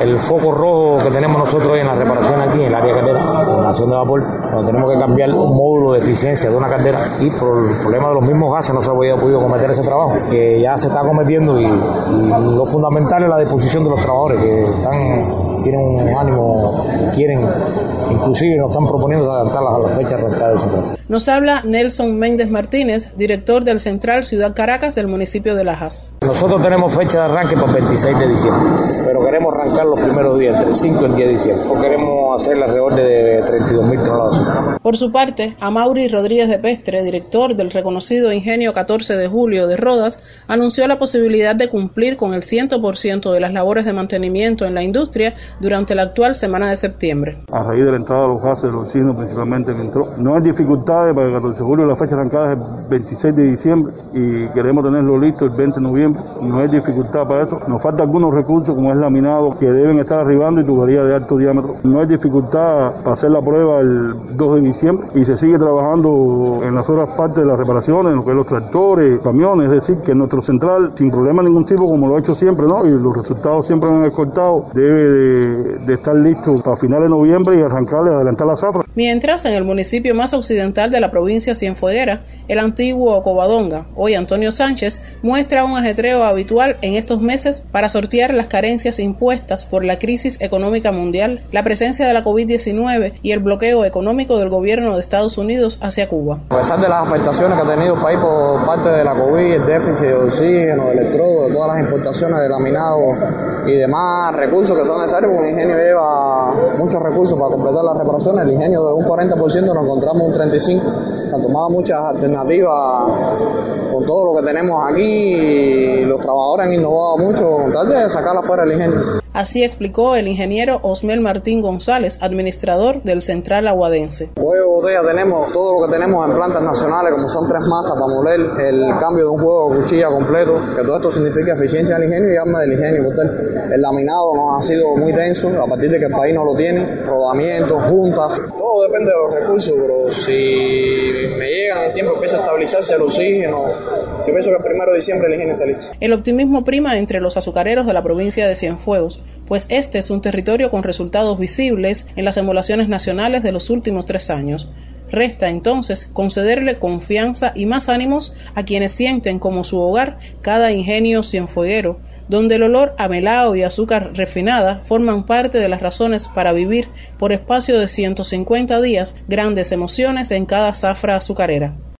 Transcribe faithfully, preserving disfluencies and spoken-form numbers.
El foco rojo que tenemos nosotros hoy en la reparación aquí en el área caldera, en la acción de vapor, donde tenemos que cambiar un módulo de eficiencia de una caldera y por el problema de los mismos gases no se había podido cometer ese trabajo, que ya se está cometiendo y, y lo fundamental es la disposición de los trabajadores que están, tienen un ánimo, quieren, inclusive nos están proponiendo adaptarlas a la fecha arrancada del sector. Nos habla Nelson Méndez Martínez, director del Central Ciudad Caracas del municipio de Lajas. Nosotros tenemos fecha de arranque para el veintiséis de diciembre, pero queremos arrancar los primeros días, entre el cinco y el diez de diciembre, porque queremos hacer alrededor de treinta y dos mil toneladas de azúcar. Por su parte, Amaury Rodríguez de Pestre, director del reconocido Ingenio catorce de julio de Rodas, anunció la posibilidad de cumplir con el cien por ciento de las labores de mantenimiento en la industria durante la actual semana de septiembre. A raíz de la entrada de los gases de los vecinos, principalmente que entró, no hay dificultades para el catorce de julio, la fecha arrancada es el veintiséis de diciembre y queremos tenerlo listo el veinte de noviembre, no hay dificultad para eso. Nos faltan algunos recursos como es laminado que deben estar arribando y tubería de alto diámetro. No hay dificultad para hacer la prueba el dos de diciembre y se sigue trabajando en las otras partes de las reparaciones, en lo que es los tractores, camiones, es decir, que nuestro central, sin problema ningún tipo, como lo ha hecho siempre, ¿no? Y los resultados siempre han escoltado, debe de, de estar listo para finales de noviembre y arrancar y adelantar la zafra. Mientras, en el municipio más occidental de la provincia Cienfueguera, el antiguo Covadonga, hoy Antonio Sánchez, muestra un ajetreo habitual en estos meses para sortear las carencias impuestas por la crisis económica mundial, la presencia de la COVID diecinueve y el bloqueo económico del gobierno de Estados Unidos hacia Cuba. A pesar de las afectaciones que ha tenido el país por parte de la COVID, el déficit de oxígeno, de electrodo, de todas las importaciones de laminado y demás recursos que son necesarios, porque el ingenio lleva muchos recursos para completar las reparaciones. El ingenio de un cuarenta por ciento nos encontramos un treinta y cinco por ciento. Se han tomado muchas alternativas con todo lo que tenemos aquí y los trabajadores han innovado mucho con tal de sacarla fuera del ingenio. Así explicó el ingeniero Osmel Martín González, administrador del Central Aguadense. Juego de botella tenemos todo lo que tenemos en plantas nacionales, como son tres masas para moler el cambio de un juego de cuchilla completo, que todo esto significa eficiencia del ingenio y arma del ingenio. El laminado nos ha sido muy tenso, a partir de que el país no lo tiene, rodamientos, juntas, todo depende de los recursos, pero si me llegan el tiempo, empieza a estabilizarse el oxígeno, yo pienso que el primero de diciembre el ingenio está listo. El optimismo prima entre los azucareros de la provincia de Cienfuegos, pues este es un territorio con resultados visibles en las emulaciones nacionales de los últimos tres años. Resta entonces concederle confianza y más ánimos a quienes sienten como su hogar cada ingenio cienfueguero, donde el olor a melao y azúcar refinada forman parte de las razones para vivir por espacio de ciento cincuenta días grandes emociones en cada zafra azucarera.